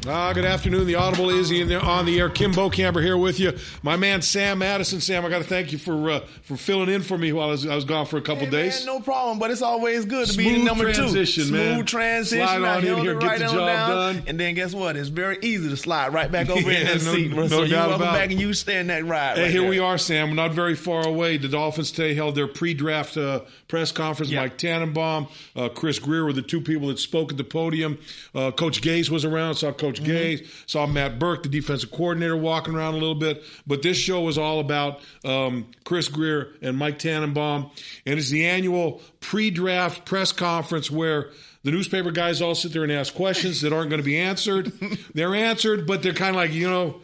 Good afternoon. The Audible is on the air. Kim Bokamper here with you. My man Sam Madison. Sam, I got to thank you for filling in for me while I was gone for a couple days. Man, no problem, but it's always good to be number two. Smooth transition. Slide on in here, get the job done. And then guess what? It's very easy to slide right back over in that seat. No so you doubt welcome about back and you stay in that ride. Hey, right here there. we are, Sam. We're not very far away. The Dolphins today held their pre-draft press conference. Yeah. Mike Tannenbaum, Chris Grier were the two people that spoke at the podium. Coach Gaze was around. Saw Coach Gaze. Saw Matt Burke, the defensive coordinator, walking around a little bit. But this show was all about Chris Grier and Mike Tannenbaum. And it's the annual pre-draft press conference where the newspaper guys all sit there and ask questions that aren't going to be answered. They're answered, but they're kind of like,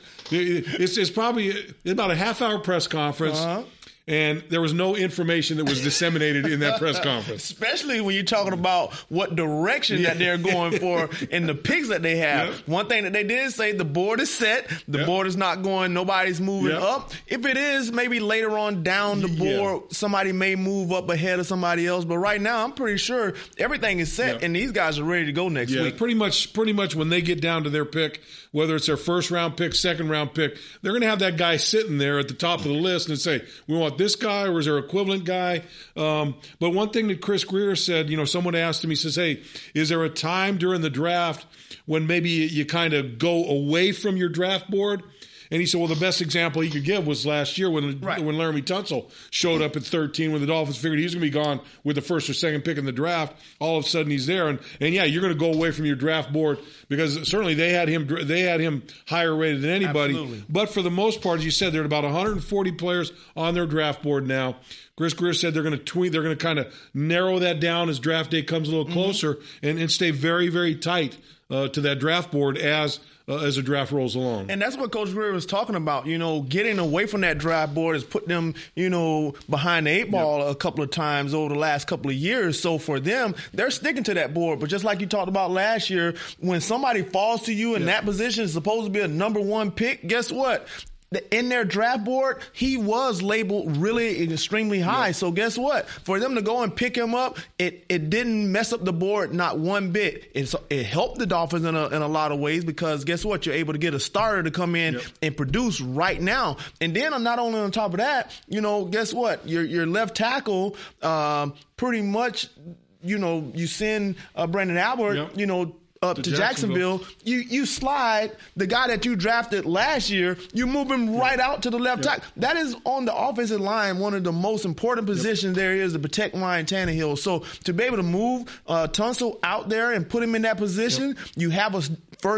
it's probably about a half-hour press conference. Uh-huh. And there was no information that was disseminated in that press conference. Especially when you're talking about what direction that they're going for and the picks that they have. Yep. One thing that they did say, the board is set. The board is not going, nobody's moving up. If it is, maybe later on down the board, somebody may move up ahead of somebody else. But right now, I'm pretty sure everything is set and these guys are ready to go next week. Pretty much when they get down to their pick, whether it's their first-round pick, second-round pick, they're going to have that guy sitting there at the top of the list and say, we want this guy or is there an equivalent guy? But one thing that Chris Grier said, someone asked him, he says, hey, is there a time during the draft when maybe you kind of go away from your draft board? And he said, well, the best example he could give was last year when Laramie Tunsil showed up at 13 when the Dolphins figured he was going to be gone with the first or second pick in the draft. All of a sudden he's there. And you're going to go away from your draft board because certainly they had him higher rated than anybody. Absolutely. But for the most part, as you said, there are about 140 players on their draft board now. Chris Grier said they're going to kind of narrow that down as draft day comes a little closer and stay very, very tight to that draft board as the draft rolls along. And that's what Coach Grier was talking about. Getting away from that draft board has put them, behind the eight ball a couple of times over the last couple of years. So for them, they're sticking to that board. But just like you talked about last year, when somebody falls to you in that position, is supposed to be a number one pick, guess what? In their draft board, he was labeled really extremely high. Yeah. So guess what? For them to go and pick him up, it didn't mess up the board not one bit. It helped the Dolphins in a lot of ways because guess what? You're able to get a starter to come in and produce right now. And then not only on top of that, guess what? Your left tackle pretty much, you send Brandon Albert, up to Jacksonville, you slide the guy that you drafted last year, you move him right out to the left tackle. That is on the offensive line, one of the most important positions there is to protect Ryan Tannehill. So to be able to move Tunsil out there and put him in that position, you have a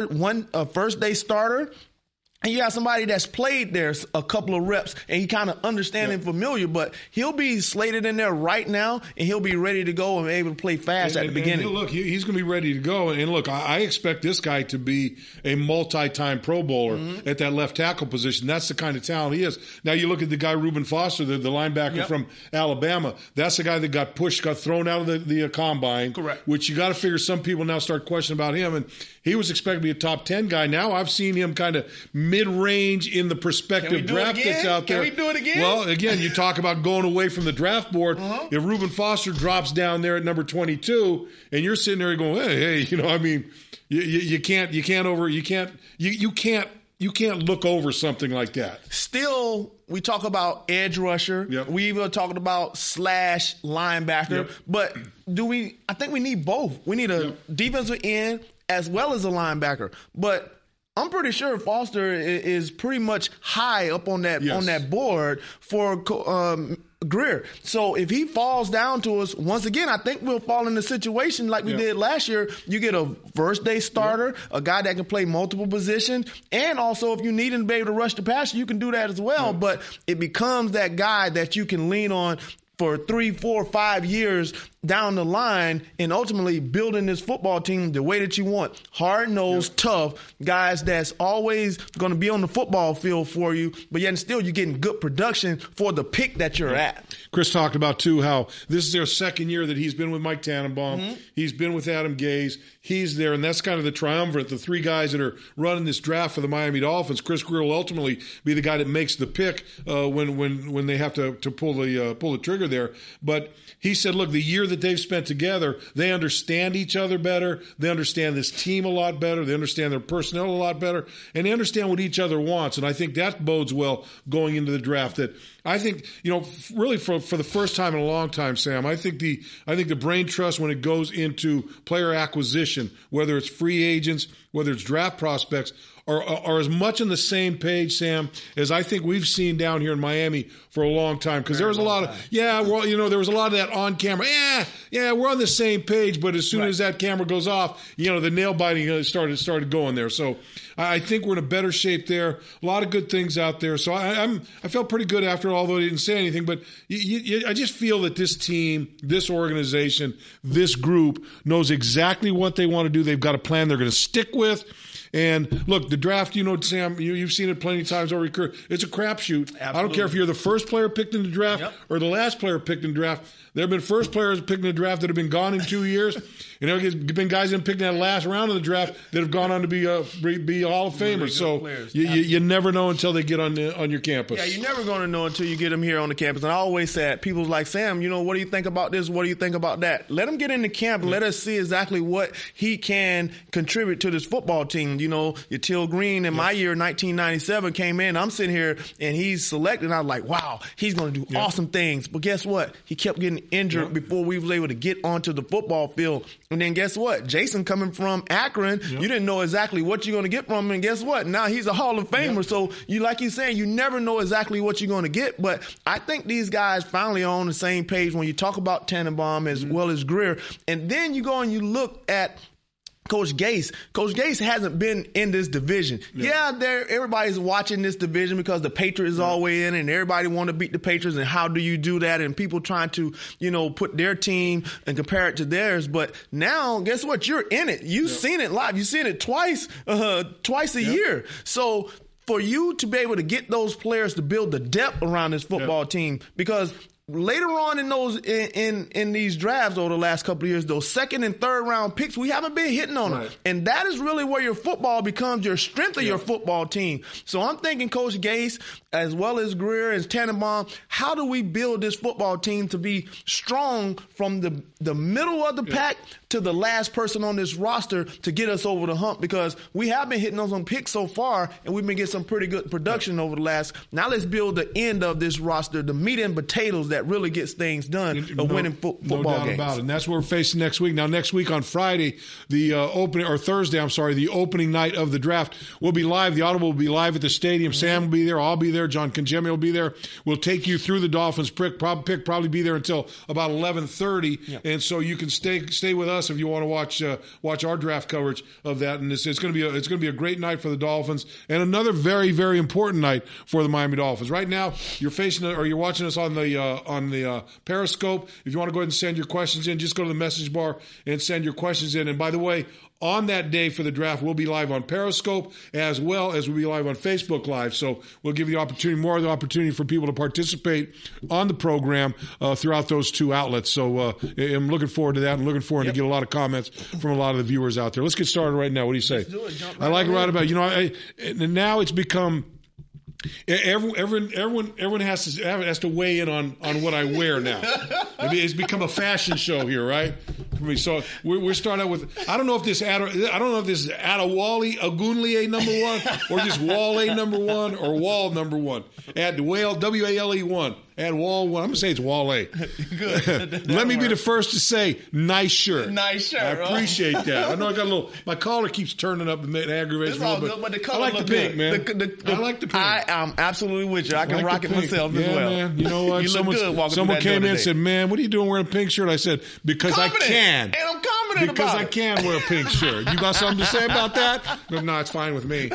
first day starter. And you got somebody that's played there a couple of reps and he kind of understanding familiar, but he'll be slated in there right now and he'll be ready to go and able to play fast at the beginning. And look, he's going to be ready to go. And look, I expect this guy to be a multi-time Pro Bowler at that left tackle position. That's the kind of talent he is. Now you look at the guy, Reuben Foster, the linebacker from Alabama. That's the guy that got thrown out of the combine. Correct. Which you got to figure some people now start questioning about him. And he was expected to be a top 10 guy. Now I've seen him kind of mid-range in the prospective draft that's out there. Can we do it again? Well, again, you talk about going away from the draft board. If Reuben Foster drops down there at number 22, and you're sitting there going, hey, you can't look over something like that. Still, we talk about edge rusher. Yep. We even talking about slash linebacker. Yep. But I think we need both. We need a defensive end as well as a linebacker. But I'm pretty sure Foster is pretty much high up on that board for Grier. So if he falls down to us, once again, I think we'll fall in the situation like we did last year. You get a first-day starter, a guy that can play multiple positions, and also if you need him to be able to rush the passer, you can do that as well. But it becomes that guy that you can lean on for 3, 4, 5 years down the line and ultimately building this football team the way that you want. Hard-nosed, tough guys that's always going to be on the football field for you, but yet still you're getting good production for the pick that you're at. Chris talked about, too, how this is their second year that he's been with Mike Tannenbaum. He's been with Adam Gaze. He's there, and that's kind of the triumvirate, the three guys that are running this draft for the Miami Dolphins. Chris Grier will ultimately be the guy that makes the pick when they have to pull the trigger there. But he said, look, the year that that they've spent together, they understand each other better. They understand this team a lot better. They understand their personnel a lot better, and they understand what each other wants. And I think that bodes well going into the draft. That I think, really for the first time in a long time, Sam, I think the brain trust when it goes into player acquisition, whether it's free agents, whether it's draft prospects, are as much on the same page, Sam, as I think we've seen down here in Miami for a long time. Because there was a lot of, there was a lot of that on camera. Yeah, we're on the same page. But as soon as that camera goes off, the nail biting started going there. So I think we're in a better shape there. A lot of good things out there. So I felt pretty good after, although I didn't say anything. But I just feel that this team, this organization, this group knows exactly what they want to do. They've got a plan they're going to stick with. And look, the draft, Sam, you've seen it plenty of times over your career. It's a crapshoot. Absolutely. I don't care if you're the first player picked in the draft or the last player picked in the draft. There have been first players picked in the draft that have been gone in 2 years. And there have been guys that have picked in that last round of the draft that have gone on to be Hall of Famers. So you never know until they get on your campus. Yeah, you're never going to know until you get them here on the campus. And I always said, people like, Sam, what do you think about this? What do you think about that? Let him get in the camp and let us see exactly what he can contribute to this football team. Your Till Green in my year, 1997, came in. I'm sitting here and he's selected. And I was like, wow, he's going to do awesome things. But guess what? He kept getting injured before we was able to get onto the football field. And then guess what? Jason coming from Akron, you didn't know exactly what you're going to get from him. And guess what? Now he's a Hall of Famer. So like you're saying, you never know exactly what you're going to get. But I think these guys finally are on the same page when you talk about Tannenbaum as well as Greer. And then you go and you look at Coach Gase. Coach Gase hasn't been in this division. Everybody's watching this division because the Patriots are always in it and everybody want to beat the Patriots. And how do you do that? And people trying to, put their team and compare it to theirs. But now, guess what? You're in it. You've seen it live. You've seen it twice a year. So for you to be able to get those players to build the depth around this football team, because later on in those in these drafts over the last couple of years, those second and third round picks, we haven't been hitting on them. And that is really where your football becomes your strength of your football team. So I'm thinking Coach Gase, as well as Greer and Tannenbaum, how do we build this football team to be strong from the middle of the pack to the last person on this roster to get us over the hump? Because we have been hitting on some picks so far, and we've been getting some pretty good production over the last. Now let's build the end of this roster, the meat and potatoes that really gets things done of winning football no doubt games. About it. And that's what we're facing next week. Now, next week on Friday, the opening night of the draft will be live. The Audible will be live at the stadium. Sam will be there. I'll be there. John Congemi will be there. We'll take you through the Dolphins pick. Probably be there until about 11:30, and so you can stay with us if you want to watch our draft coverage of that. And it's going to be a great night for the Dolphins and another very, very important night for the Miami Dolphins. Right now, you're watching us on the Periscope. If you want to go ahead and send your questions in, just go to the message bar and send your questions in. And by the way, on that day for the draft, we'll be live on Periscope as well as we'll be live on Facebook Live. So we'll give you more of the opportunity for people to participate on the program throughout those two outlets. So I'm looking forward to that and looking forward to get a lot of comments from a lot of the viewers out there. Let's get started right now. What do you say? Let's do it. Jump right I like it right ahead. about, now it's become – everyone has to weigh in on what I wear now. I mean, it's become a fashion show here, right? For me, so we're starting out with I don't know if this is Adewale Ogunleye number one or just Wale number one or Wall number one. Add WALE 1. Add Wall 1. I'm going to say it's Wale. Good. Let me be the first to say, nice shirt. Nice shirt. I appreciate that. I know I got a little. My collar keeps turning up and aggravates It's me. all good, but the color I like the look pink, good. man. I like the pink. I'm absolutely with you. I can like rock the it pink. myself as well. Man. You know what? You look good walking someone through that came door in and today. said, "Man, what are you doing wearing a pink shirt?" I said, "Because Confident. I can." And I'm confident because about I it. can wear a pink shirt. You got something to say about that? No, it's fine with me.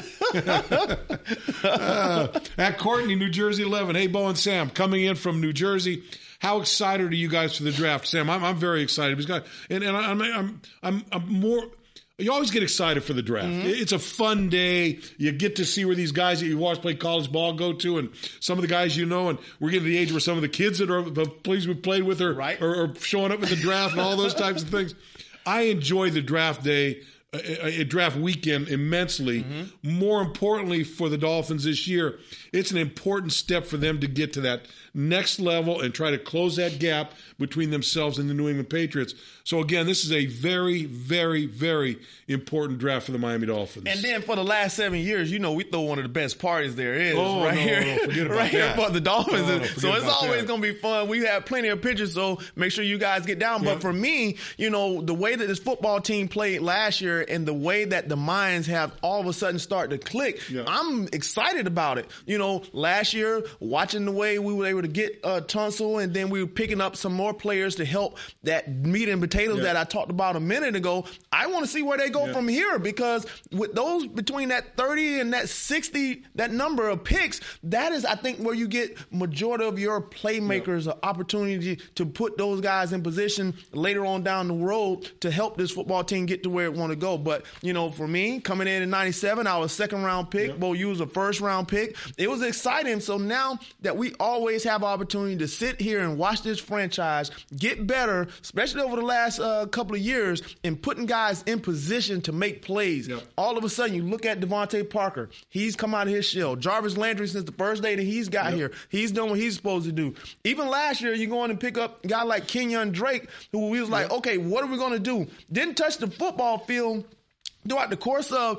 At Courtney, New Jersey 11. Hey, Bo and Sam, coming in from New Jersey. How excited are you guys for the draft, Sam? I'm very excited because I'm more. You always get excited for the draft. Mm-hmm. It's a fun day. You get to see where these guys that you watch play college ball go to, and some of the guys and we're getting to the age where some of the kids that are the players we played with are showing up at the draft and all those types of things. I enjoy the draft day a draft weekend immensely. More importantly for the Dolphins this year, it's an important step for them to get to that next level and try to close that gap between themselves and the New England Patriots. So again, this is a very, very, very important draft for the Miami Dolphins. And then for the last 7 years, we throw one of the best parties there is here. Forget about right that. Here for the Dolphins. So it's always that. going to be fun. We have plenty of pictures, so make sure you guys get down. But for me, the way that this football team played last year and the way that the minds have all of a sudden started to click, I'm excited about it. Last year, watching the way we were able to get Tunsil, and then we were picking up some more players to help that meat and potatoes that I talked about a minute ago. I want to see where they go from here, because with those between that 30 and that 60, that number of picks, that is, I think, where you get majority of your playmakers an opportunity to put those guys in position later on down the road to help this football team get to where it want to go. But, for me, coming in 97, I was a second-round pick. Bo, you was a first-round pick. It was exciting. So now that we always have an opportunity to sit here and watch this franchise get better, especially over the last couple of years, and putting guys in position to make plays. All of a sudden, you look at Devontae Parker. He's come out of his shell. Jarvis Landry, since the first day that he's got here, he's done what he's supposed to do. Even last year, you go in and pick up a guy like Kenyon Drake, who we was like, okay, what are we going to do? Didn't touch the football field throughout the course of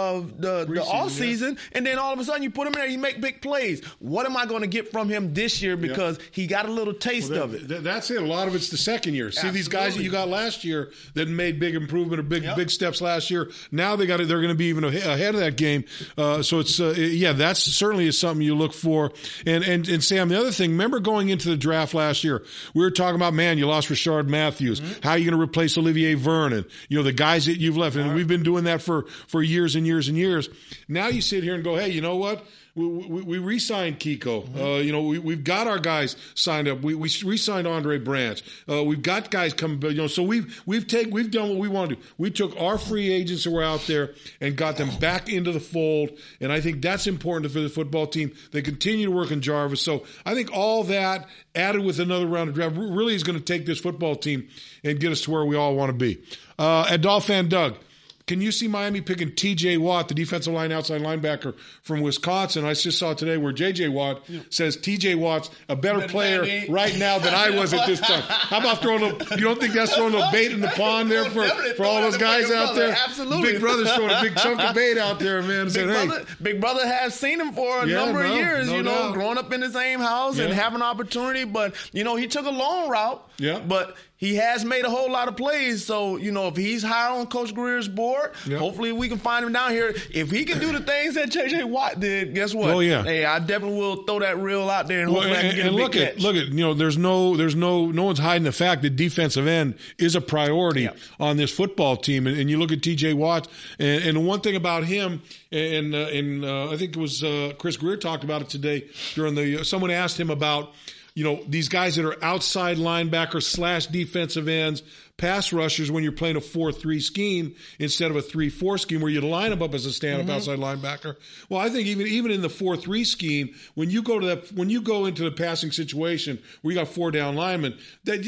the off season, and then all of a sudden you put him in there, you make big plays. What am I going to get from him this year, because he got a little taste of it? That's it. A lot of it's the second year. See, these guys that you got last year that made big improvement or big steps last year, now they're going to be even ahead of that game. So it's that's certainly is something you look for. And Sam, the other thing, remember going into the draft last year, we were talking about, man, you lost Rashard Matthews. How are you going to replace Olivier Vernon? The guys that you've left, and we've been doing that for years and years and years. Now you sit here and go, hey, you know what? We re-signed Kiko. We've got our guys signed up. We re-signed Andre Branch. We've got guys coming. So we've done what we want to do. We took our free agents that were out there and got them back into the fold. And I think that's important for the football team. They continue to work on Jarvis. So I think all that added with another round of draft really is going to take this football team and get us to where we all want to be. At Dolphin Doug, can you see Miami picking T.J. Watt, the defensive line outside linebacker from Wisconsin? I just saw today where J.J. Watt says T.J. Watt's a better player right now than I was at this time. How about you don't think that's throwing a bait in the pond there for all those guys out there? Absolutely. Big Brother's throwing a big chunk of bait out there, man. Big Brother has seen him for a number of years, growing up in the same house and having opportunity. But, he took a long route. But he has made a whole lot of plays. So, if he's high on Coach Greer's board, hopefully we can find him down here. If he can do the things that J.J. Watt did, guess what? Oh, yeah. Hey, I definitely will throw that reel out there and hopefully I can get a big catch. Look at, there's no one's hiding the fact that defensive end is a priority on this football team. And you look at T.J. Watt, and the one thing about him, and I think it was Chris Greer talked about it today during someone asked him about, these guys that are outside linebackers / defensive ends, pass rushers when you're playing a 4-3 scheme instead of a 3-4 scheme where you line them up as a stand-up outside linebacker. Well, I think even in the 4-3 scheme, when you go into the passing situation where you got 4 down linemen,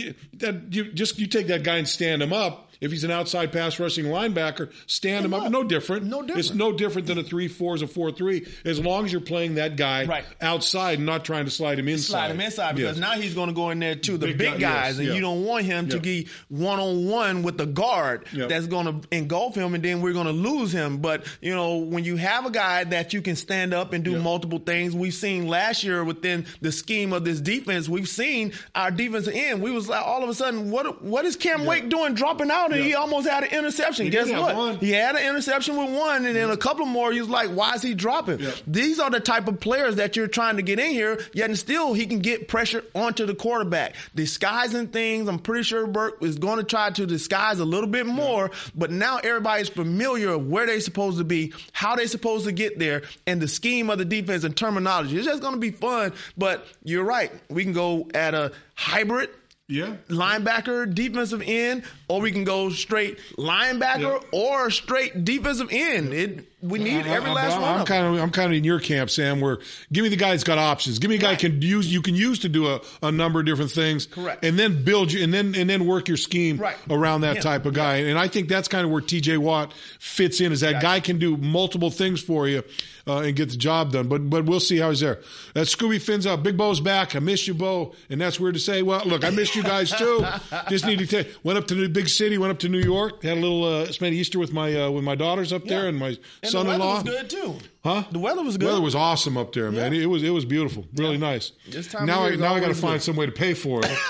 you take that guy and stand him up. If he's an outside pass rushing linebacker, stand him up. No different. It's no different than a 3-4 or a 4-3, as long as you're playing that guy outside and not trying to slide him inside. Because now he's going to go in there to the big guys, and you don't want him to be one-on-one with the guard that's going to engulf him, and then we're going to lose him. But, when you have a guy that you can stand up and do multiple things, we've seen last year within the scheme of this defense, we've seen our defensive end. We was like, all of a sudden, what is Cam Wake doing dropping out? And he almost had an interception. Guess what? He had an interception with one, and then a couple more. He was like, why is he dropping? These are the type of players that you're trying to get in here, yet and still he can get pressure onto the quarterback. Disguising things, I'm pretty sure Burke is going to try to disguise a little bit more, but now everybody's familiar of where they're supposed to be, how they're supposed to get there, and the scheme of the defense and terminology. It's just going to be fun, but you're right. We can go at a hybrid Yeah. linebacker, defensive end, or we can go straight linebacker or straight defensive end. We need every last one. I'm kind of in your camp, Sam. Where give me the guy that's got options. Give me a guy you can use to do a number of different things. Correct. And then build you and then work your scheme around that type of guy. And I think that's kind of where T.J. Watt fits in. Is that guy can do multiple things for you and get the job done. But we'll see how he's there. Scooby Finn's out. Big Bo's back. I miss you, Bo. And that's weird to say. Well, look, I missed you guys too. Just need to tell you, went up to the big city. Went up to New York. Had a little spent Easter with my daughters up there and my son-in-law. The weather was good too. Huh? The weather was good. The weather was awesome up there, man. It was beautiful. Really nice. Now I got to find some way to pay for it.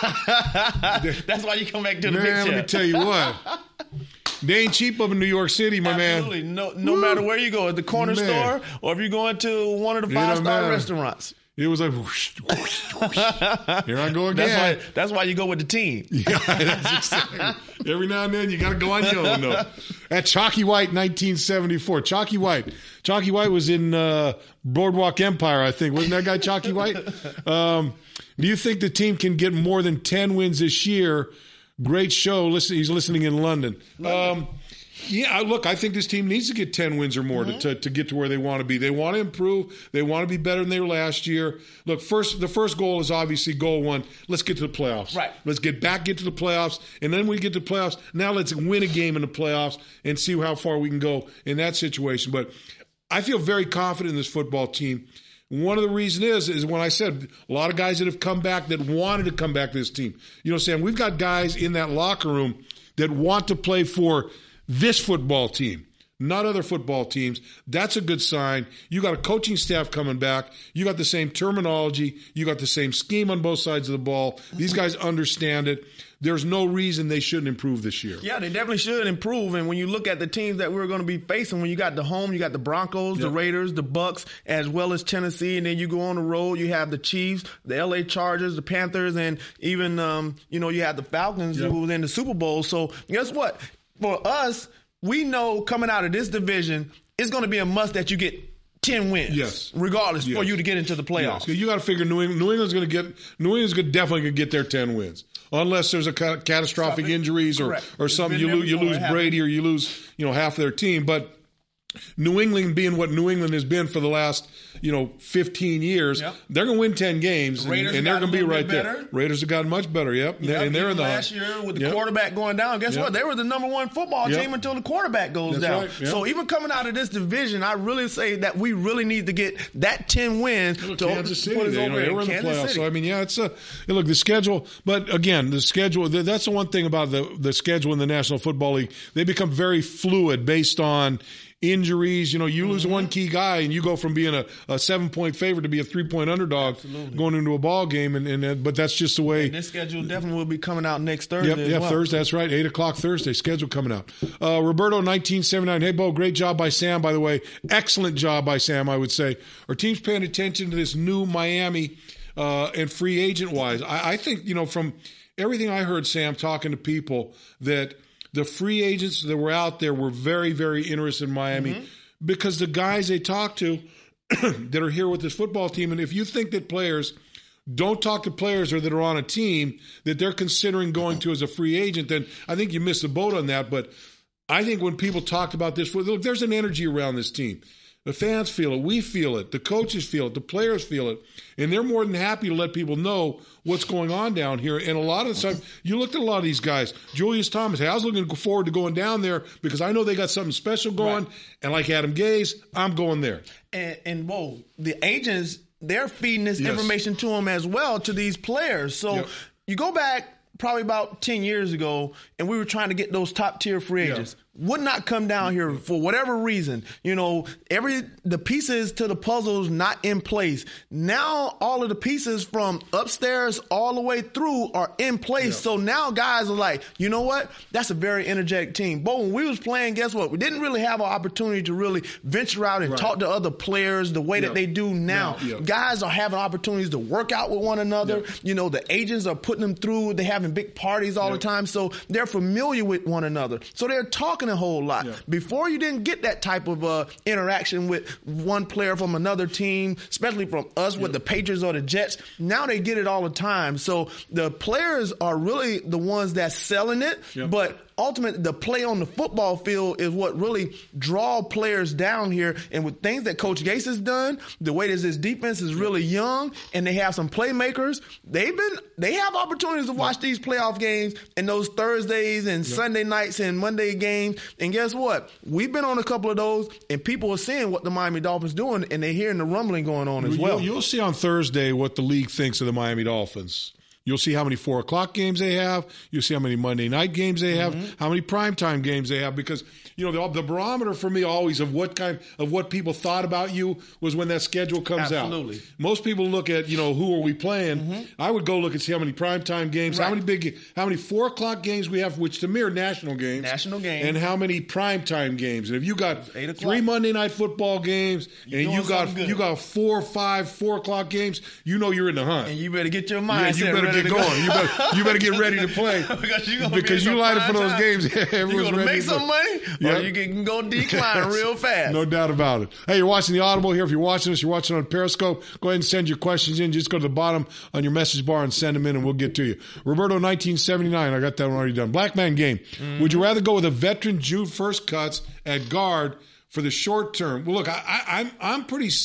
That's why you come back to the big Man, let me tell you what. They ain't cheap up in New York City, my man. Absolutely. No matter where you go, at the corner store or if you're going to one of the 5-star restaurants. It was like, whoosh, whoosh, whoosh. Here I go again. That's why you go with the team. Yeah, that's exactly. Every now and then you got to go on your own. No. At Chalky White, 1974. Chalky White was in Boardwalk Empire, I think. Wasn't that guy Chalky White? Do you think the team can get more than 10 wins this year? Great show. He's listening in London. Yeah, look, I think this team needs to get 10 wins or more to get to where they want to be. They want to improve. They want to be better than they were last year. Look, the first goal is obviously goal one. Let's get to the playoffs. Right. Let's get to the playoffs. And then when we get to the playoffs, now let's win a game in the playoffs and see how far we can go in that situation. But I feel very confident in this football team. One of the reasons is when I said a lot of guys that have come back that wanted to come back to this team. You know, Sam, we've got guys in that locker room that want to play for this football team, not other football teams. That's a good sign. You got a coaching staff coming back. You got the same terminology. You got the same scheme on both sides of the ball. These guys understand it. There's no reason they shouldn't improve this year. Yeah, they definitely should improve. And when you look at the teams that we're going to be facing, when you got the home, you got the Broncos, the Raiders, the Bucks, as well as Tennessee, and then you go on the road, you have the Chiefs, the LA Chargers, the Panthers, and even you have the Falcons who was in the Super Bowl. So guess what? For us, we know coming out of this division, it's going to be a must that you get 10 wins, regardless, for you to get into the playoffs. Yes. You got to figure New England's definitely going to get their 10 wins, unless there's a catastrophic injuries or something. You lose Brady or you lose half their team, but New England being what New England has been for the last 15 years, they're going to win 10 games, and they're going to be right there. Raiders have gotten much better, and they're in the last year with the quarterback going down. Guess what? They were the number one football team until the quarterback goes down. Right. So even coming out of this division, I really say that we really need to get that 10 wins to Kansas City. Put us over they were in the playoffs. So I mean, it's look, the schedule. But again, the schedule. That's the one thing about the schedule in the National Football League. They become very fluid based on injuries. You lose one key guy and you go from being a 7-point favorite to be a 3-point underdog going into a ball game. But that's just the way. And this schedule definitely will be coming out next Thursday. Yeah, Thursday. That's right. 8:00 Thursday. Schedule coming out. Roberto, 1979. Hey, Bo, great job by Sam, by the way. Excellent job by Sam, I would say. Our team's paying attention to this new Miami and free agent wise. I think, from everything I heard, Sam, talking to people, that the free agents that were out there were very, very interested in Miami because the guys they talked to that are here with this football team, and if you think that players don't talk to players or that are on a team that they're considering going to as a free agent, then I think you missed the boat on that. But I think when people talked about this, look, there's an energy around this team. The fans feel it. We feel it. The coaches feel it. The players feel it. And they're more than happy to let people know what's going on down here. And a lot of the time, you looked at a lot of these guys. Julius Thomas, I was looking forward to going down there because I know they got something special going. Right. And like Adam Gase, I'm going there. And whoa, the agents, they're feeding this information to them as well, to these players. So you go back probably about 10 years ago, and we were trying to get those top-tier free agents. Would not come down here for whatever reason. The pieces to the puzzle's not in place. Now all of the pieces from upstairs all the way through are in place. Yeah. So now guys are like, you know what? That's a very energetic team. But when we was playing, guess what? We didn't really have an opportunity to really venture out and talk to other players the way that they do now. Guys are having opportunities to work out with one another. The agents are putting them through. They're having big parties all the time. So they're familiar with one another. So they're talking a whole lot. Yeah. Before, you didn't get that type of interaction with one player from another team, especially from us with the Patriots or the Jets. Now they get it all the time. So the players are really the ones that's selling it, but ultimately, the play on the football field is what really draw players down here. And with things that Coach Gase has done, the way that his defense is really young, and they have some playmakers, they have opportunities to watch these playoff games and those Thursdays and Sunday nights and Monday games. And guess what? We've been on a couple of those, and people are seeing what the Miami Dolphins doing, and they're hearing the rumbling going on as well. You'll see on Thursday what the league thinks of the Miami Dolphins. You'll see how many 4 o'clock games they have. You'll see how many Monday night games they have, how many primetime games they have. Because, the barometer for me always of what people thought about you was when that schedule comes out. Most people look at, who are we playing? I would go look and see how many primetime games, how many 4 o'clock games we have, which to me are national games. And how many primetime games. And if you got 3 Monday night football games and you got 4 or 5 4 o'clock games, you're in the hunt. And you better get your mindset you better get going. You better get ready to play because you light up for those games. You're going to make some money, or you can go decline real fast. No doubt about it. Hey, you're watching the Audible here. If you're watching us, you're watching on Periscope. Go ahead and send your questions in. Just go to the bottom on your message bar and send them in, and we'll get to you. Roberto, 1979. I got that one already done. Black man game. Would you rather go with a veteran June 1st cuts at guard for the short term? Well, look, I'm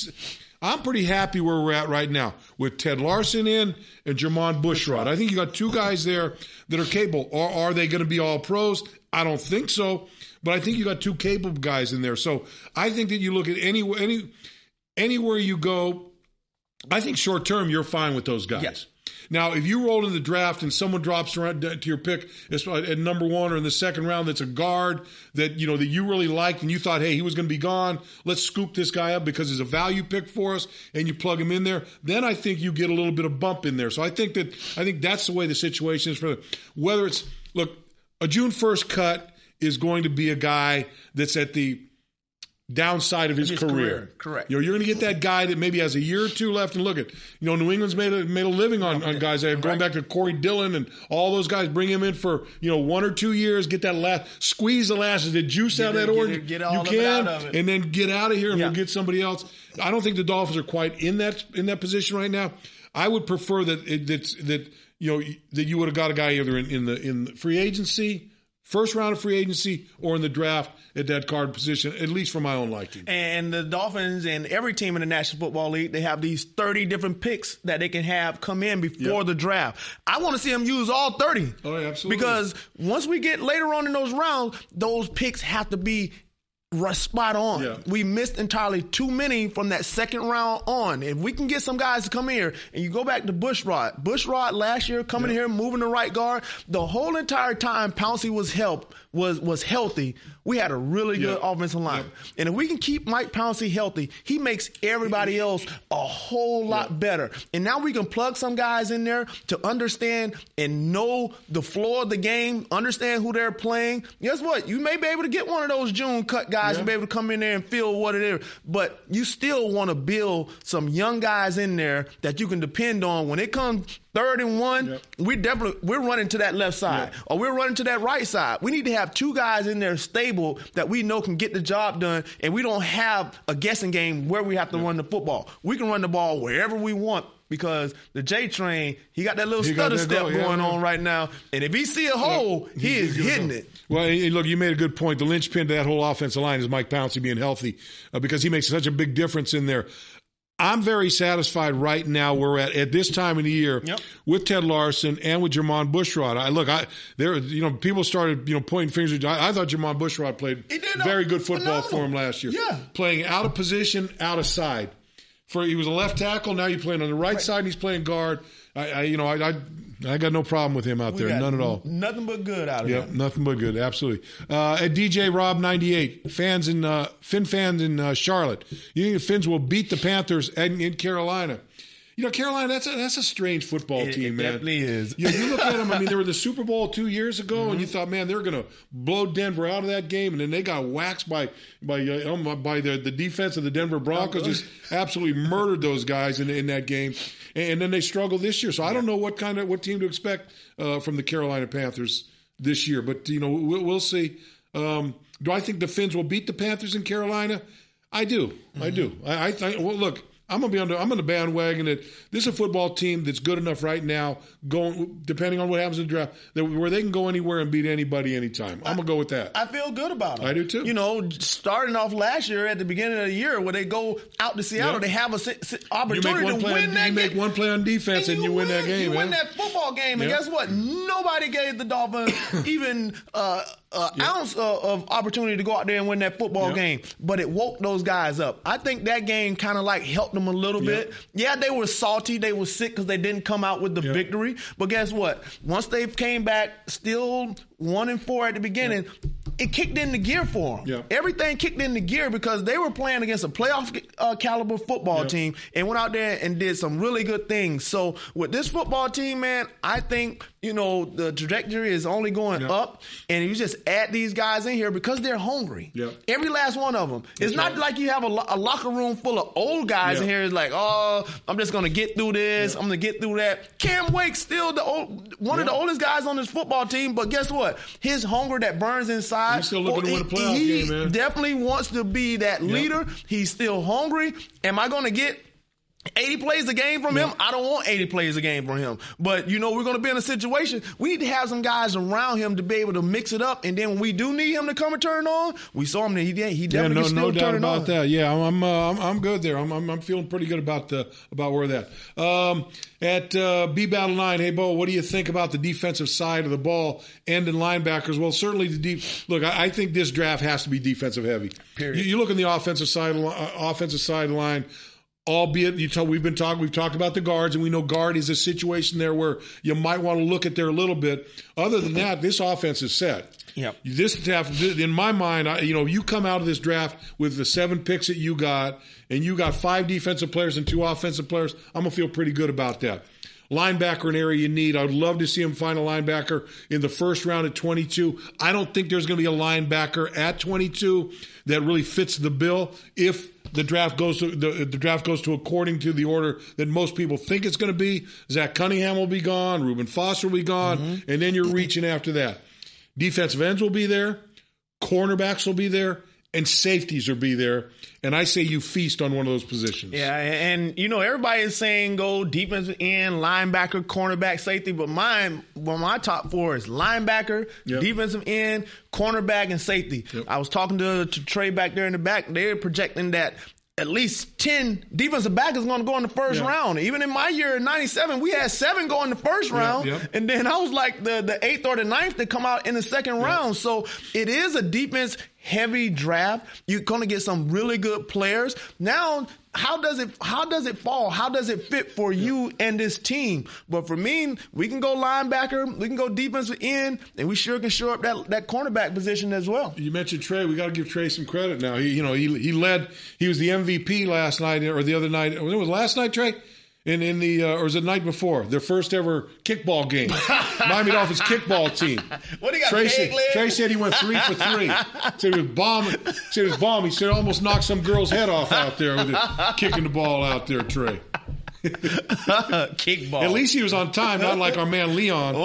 pretty happy where we're at right now with Ted Larson in and Jermon Bushrod. I think you got 2 guys there that are capable. Or are they going to be all pros? I don't think so. But I think you got 2 capable guys in there. So I think that you look at anywhere you go, I think short term you're fine with those guys. Yes. Now, if you roll in the draft and someone drops around to your pick at number 1 or in the second round, that's a guard that that you really liked and you thought, hey, he was going to be gone. Let's scoop this guy up because he's a value pick for us, and you plug him in there. Then I think you get a little bit of bump in there. So I think that's the way the situation is for them. Whether it's a June 1st cut is going to be a guy that's at the downside of his career. Correct. You're going to get that guy that maybe has a year or 2 left. And look at, New England's made a living on guys that going back to Corey Dillon and all those guys. Bring him in for 1 or 2 years. Get that squeeze the last the juice out of that orange. Get all out of it, and then get out of here and we'll get somebody else. I don't think the Dolphins are quite in that position right now. I would prefer that you would have got a guy either in the free agency, first round of free agency, or in the draft at that guard position, at least for my own liking. And the Dolphins and every team in the National Football League, they have these 30 different picks that they can have come in before the draft. I want to see them use all 30. Oh, yeah, absolutely. Because once we get later on in those rounds, those picks have to be spot on. Yeah. We missed entirely too many from that second round on. If we can get some guys to come here, and you go back to Bushrod last year coming here, moving the right guard, the whole entire time Pouncey was healthy, we had a really good offensive line. And if we can keep Mike Pouncey healthy, he makes everybody else a whole lot better. And now we can plug some guys in there to understand and know the floor of the game, understand who they're playing. Guess what? You may be able to get one of those June cut guys and be able to come in there and feel what it is. But you still want to build some young guys in there that you can depend on when it comes 3rd and 1, we're running to that left side or we're running to that right side. We need to have 2 guys in there stable that we know can get the job done, and we don't have a guessing game where we have to run the football. We can run the ball wherever we want because the J Train, he got that little stutter step going on right now, and if he see a hole, he is hitting it. Well, look, you made a good point. The linchpin to that whole offensive line is Mike Pouncey being healthy because he makes such a big difference in there. I'm very satisfied right now where we're at this time of the year with Ted Larson and with Jermon Bushrod. People started, pointing fingers. I thought Jermon Bushrod played very good football for him last year. Yeah. Playing out of position, out of side. He was a left tackle. Now he's playing on the right side and he's playing guard. I got no problem with him out there. None at all. Nothing but good out of him. Yep, nothing but good. Absolutely. At DJ Rob 98, Finn fans in Charlotte. You think the Finns will beat the Panthers in Carolina? Carolina, that's a strange football team, man. It definitely is. You look at them. I mean, they were in the Super Bowl 2 years ago, and you thought, man, they're going to blow Denver out of that game, and then they got waxed by the defense of the Denver Broncos. Just absolutely murdered those guys in that game, and then they struggled this year. So I don't know what team to expect from the Carolina Panthers this year, but we'll see. Do I think the Finns will beat the Panthers in Carolina? I do. I do. I think. Well, look, I'm on the bandwagon that this is a football team that's good enough right now, going depending on what happens in the draft, where they can go anywhere and beat anybody anytime. I'm gonna go with that. I feel good about them. I do too. You know, starting off last year at the beginning of the year, where they go out to Seattle, they have a opportunity to win that game. You make one play on defense and you win that game. You win that football game, and guess what? Nobody gave the Dolphins even ounce of opportunity to go out there and win that football game, but it woke those guys up. I think that game kind of like helped them a little bit. Yeah, they were salty, they were sick because they didn't come out with the victory. But guess what? Once they came back, still 1-4 at the beginning, it kicked into gear for them. Everything kicked into gear because they were playing against a playoff caliber football team and went out there and did some really good things. So with this football team, man, I think, you know, the trajectory is only going up, and you just add these guys in here because they're hungry. Every last one of them. It's not like you have a locker room full of old guys in here. It's like, oh, I'm just going to get through this. I'm going to get through that. Cam Wake's still one of the oldest guys on this football team, but guess what? His hunger that burns inside. He's still looking to win a playoff game, man. He definitely wants to be that leader. He's still hungry. Am I going to get 80 plays a game from him? I don't want 80 plays a game from him. But, you know, we're going to be in a situation, we need to have some guys around him to be able to mix it up. And then when we do need him to come and turn on, we saw him that he definitely still no doubt turning about on. that. Yeah, I'm good there. I'm feeling pretty good about where that. At B Battle 9, hey, Bo, what do you think about the defensive side of the ball, end and linebackers? Well, certainly look, I think this draft has to be defensive heavy. Period. You look on the offensive side of the line. Albeit, we've talked about the guards, and we know guard is a situation there where you might want to look at there a little bit. Other than that, this offense is set. This draft, in my mind, you come out of this draft with the 7 picks that you got, and you got 5 defensive players and 2 offensive players. I'm gonna feel pretty good about that. Linebacker, an area you need. I would love to see him find a linebacker in the first round at 22. I don't think there's going to be a linebacker at 22 that really fits the bill if the draft goes to according to the order that most people think it's going to be. Zach Cunningham will be gone. Reuben Foster will be gone. And then you're reaching after that. Defensive ends will be there. Cornerbacks will be there. And safeties will be there. And I say you feast on one of those positions. Yeah, and you know, everybody is saying go defensive end, linebacker, cornerback, safety, but my top 4 is linebacker, defensive end, cornerback, and safety. I was talking to Trey back there in the back. They're projecting that at least 10 defensive back is going to go in the first round. Even in my year in 97, we had 7 go in the first round. And then I was like the 8th or the 9th to come out in the second round. So it is a defense heavy draft. You're going to get some really good players. Now, how does it fall? How does it fit for you and this team? But for me, we can go linebacker, we can go defensive end, and we sure can shore up that cornerback position as well. You mentioned Trey. We got to give Trey some credit now. He was the MVP last night or the other night. Was it last night, Trey? Or was it the night before? Their first ever kickball game. Miami Dolphins kickball team. What do you got? Trey said he went 3 for 3. Said it was bomb. He said almost knocked some girl's head off out there with it, kicking the ball out there, Trey. Kickball. At least he was on time, not like our man Leon.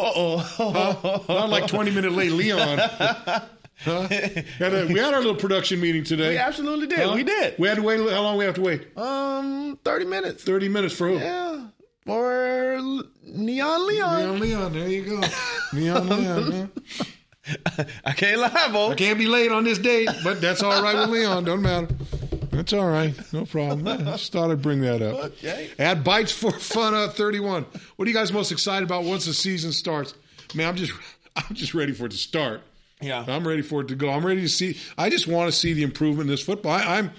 Not like 20-minute late Leon. We had our little production meeting today. We absolutely did. We did. We had to wait. How long we have to wait? 30 minutes. 30 minutes for who? Yeah. For Neon Leon. Neon Leon. There you go. Neon Leon. Huh? I can't lie, Bo. I can't be late on this date, but that's all right with Leon. Don't matter. That's all right. No problem. I just thought I'd bring that up. Okay. Add Bites for Fun 31. What are you guys most excited about once the season starts? Man, I'm just ready for it to start. Yeah, I'm ready for it to go. I'm ready to see. I just want to see the improvement in this football. I'm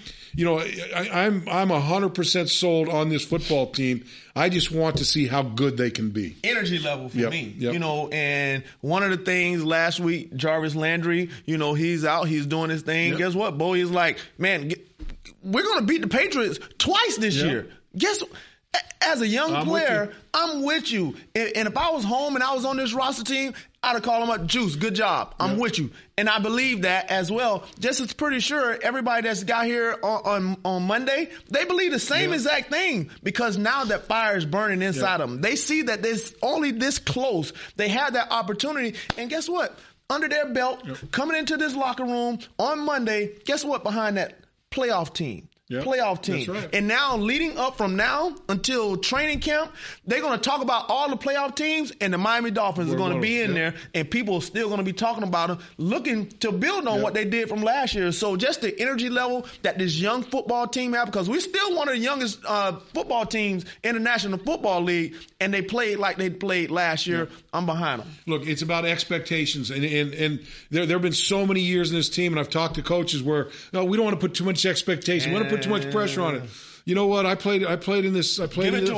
100% sold on this football team. I just want to see how good they can be. Energy level for me, you know. And one of the things last week, Jarvis Landry, you know, he's out, he's doing his thing. Guess what, Bo? He's like, man, we're going to beat the Patriots twice this year. Guess what? As a young player, I'm with you. And if I was home and I was on this roster team, I'd have called him up, Juice, good job. I'm with you. And I believe that as well. Just as pretty sure everybody that's got here on Monday, they believe the same exact thing because now that fire is burning inside them. They see that there's only this close. They have that opportunity. And guess what? under their belt, coming into this locker room on Monday. Guess what? Behind that playoff team. Yep. Playoff team. That's right. And now, leading up from now until training camp, they're going to talk about all the playoff teams, and the Miami Dolphins are going to be in there, and people are still going to be talking about them, looking to build on what they did from last year. So just the energy level that this young football team have, because we're still one of the youngest football teams in the National Football League, and they played like they played last year. I'm behind them. Look, it's about expectations, and there have been so many years in this team, and I've talked to coaches where we don't want to put too much expectation. We want to put too much pressure on it. You know what? I played in this team,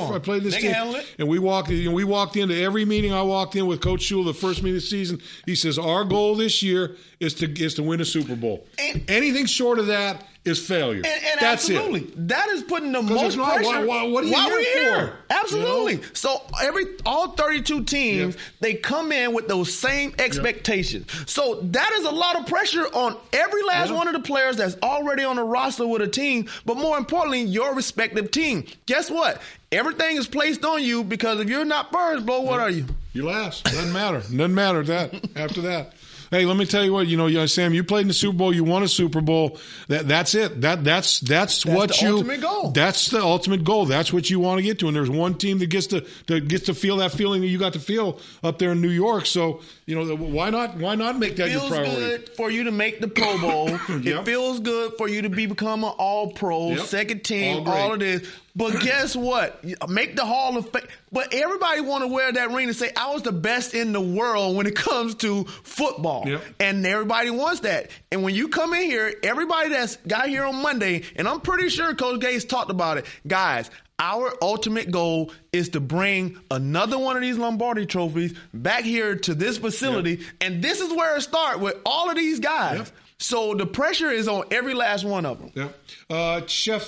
and we walked into every meeting. I walked in with Coach Shula the first meeting of the season. He says our goal this year is to win a Super Bowl. Anything short of that is failure. And that's absolutely. it. That is putting the most pressure. What are you here for? Absolutely. You know? So all 32 teams, they come in with those same expectations. So that is a lot of pressure on every last one of the players that's already on the roster with a team, but more importantly, your respective team. Guess what? Everything is placed on you, because if you're not first, bro, what are you? You're last. Doesn't matter. Doesn't matter after that. Hey, let me tell you what, Sam, you played in the Super Bowl, you won a Super Bowl. That's it. That's what the ultimate goal. That's the ultimate goal. That's what you want to get to. And there's one team that gets to feel that feeling that you got to feel up there in New York. So, why not make that your priority? It feels good for you to make the Pro Bowl. It feels good for you to become an all-pro, second team, all of this. But guess what? Make the Hall of Fame. But everybody want to wear that ring and say, I was the best in the world when it comes to football. Yep. And everybody wants that. And when you come in here, everybody that's got here on Monday, and I'm pretty sure Coach Gates talked about it, guys, our ultimate goal is to bring another one of these Lombardi trophies back here to this facility. And this is where it starts with all of these guys. Yep. So the pressure is on every last one of them. Yeah. Chef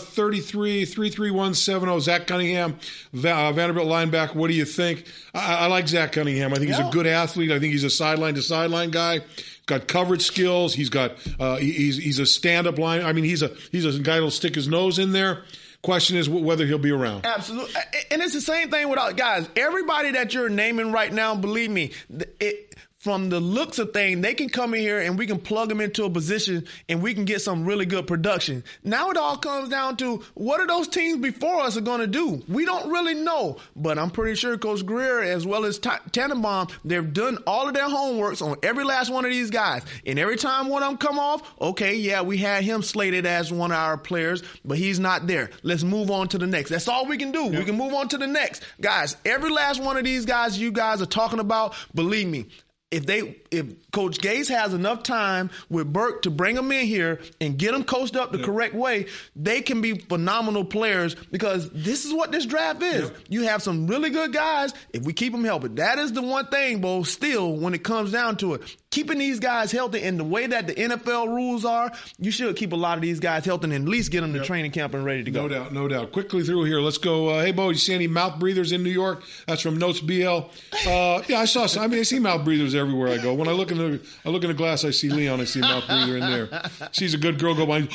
33170, Zach Cunningham, Vanderbilt linebacker. What do you think? I like Zach Cunningham. I think he's a good athlete. I think he's a sideline-to-sideline guy. Got coverage skills. He's got he's a stand-up line. I mean, he's a guy that'll stick his nose in there. Question is whether he'll be around. Absolutely. And it's the same thing with guys. Everybody that you're naming right now, believe me, from the looks of things, they can come in here and we can plug them into a position and we can get some really good production. Now it all comes down to what are those teams before us are going to do? We don't really know, but I'm pretty sure Coach Greer as well as Tannenbaum, they've done all of their homeworks on every last one of these guys. And every time one of them come off, okay, we had him slated as one of our players, but he's not there. Let's move on to the next. That's all we can do. Yep. We can move on to the next. Guys, every last one of these guys you guys are talking about, believe me, if Coach Gates has enough time with Burke to bring them in here and get them coached up the correct way, they can be phenomenal players, because this is what this draft is. Yep. You have some really good guys if we keep them healthy. That is the one thing, Bo, still, when it comes down to it. Keeping these guys healthy in the way that the NFL rules are, you should keep a lot of these guys healthy and at least get them to training camp and ready to go. No doubt. Quickly through here. Let's go. Hey, Bo, you see any mouth breathers in New York? That's from Notes BL. I saw some. I see mouth breathers everywhere I go. When I look in the glass, I see Leon. I see a mouth breather in there. She's a good girl. Go by.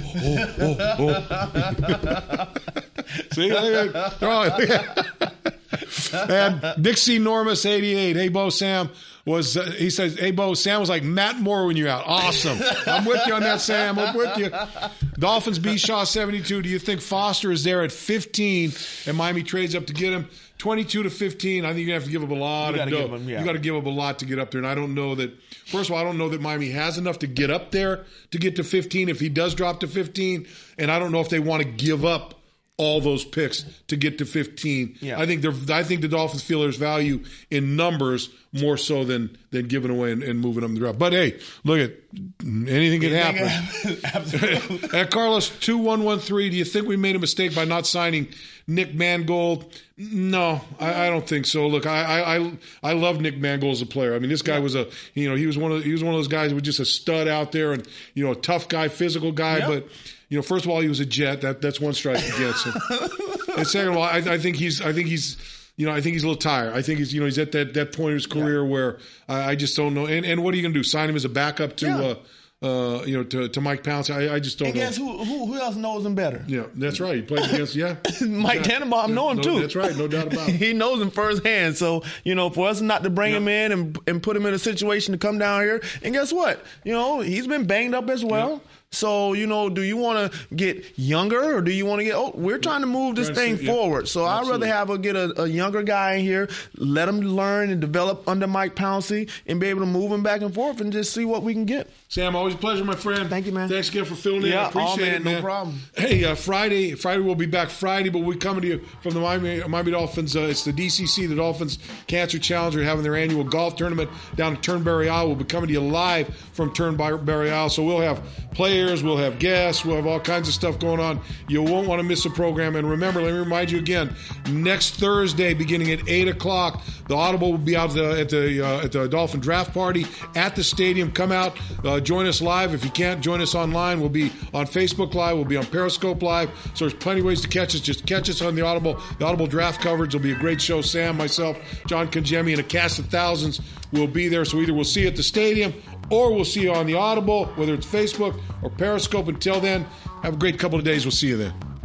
Oh. See? And Dixie Normus 88. Hey, Bo, Sam. He says, hey, Bo, Sam was like Matt Moore when you're out. Awesome. I'm with you on that, Sam. I'm with you. Dolphins B. Shaw 72. Do you think Foster is there at 15 and Miami trades up to get him? 22 to 15. I think you're going to have to give up a lot of dough. You got to give up a lot to get up there. And I don't know that, first of all, I don't know that Miami has enough to get up there to get to 15 if he does drop to 15. And I don't know if they want to give up all those picks to get to 15. Yeah. I think the Dolphins feel there's value in numbers more so than giving away and moving them to the draft. But hey, look at anything can happen. Absolutely. At Carlos 2113, do you think we made a mistake by not signing Nick Mangold? No, I don't think so. Look, I love Nick Mangold as a player. I mean, this guy was he was one of those guys who was just a stud out there, and a tough guy, physical guy, but. First of all, he was a Jet. That's one strike against him. And second of all, I think he's a little tired. I think he's at that point in his career where I just don't know. And what are you going to do? Sign him as a backup to to Mike Pouncey. I just don't know. And guess who else knows him better? Yeah, that's right. He played against Mike Tannenbaum know him too. That's right, no doubt about it. He knows him firsthand. So for us not to bring him in and put him in a situation to come down here, and guess what? He's been banged up as well. Yeah. So, do you want to get younger or do you want to get old? We're trying to move this thing forward. So Absolutely. I'd rather get a younger guy in here, let him learn and develop under Mike Pouncey and be able to move him back and forth and just see what we can get. Sam, always a pleasure, my friend. Thank you, man. Thanks again for filling in. I appreciate it, man. No problem. Hey, Friday we'll be back Friday, but we're coming to you from the Miami Dolphins. It's the DCC, the Dolphins Cancer Challenge. They're having their annual golf tournament down at Turnberry Isle. We'll be coming to you live from Turnberry Isle. So we'll have players, we'll have guests, we'll have all kinds of stuff going on. You won't want to miss the program. And remember, let me remind you again, next Thursday, beginning at 8 o'clock, the Audible will be out at the Dolphin Draft Party at the stadium. Come out, join us live. If you can't join us online, we'll be on Facebook Live, we'll be on Periscope Live. So there's plenty of ways to catch us. Just catch us on the Audible draft coverage. It'll be a great show. Sam, myself, John Congemi, and a cast of thousands will be there. So either we'll see you at the stadium or we'll see you on the Audible, whether it's Facebook or Periscope. Until then, have a great couple of days. We'll see you then.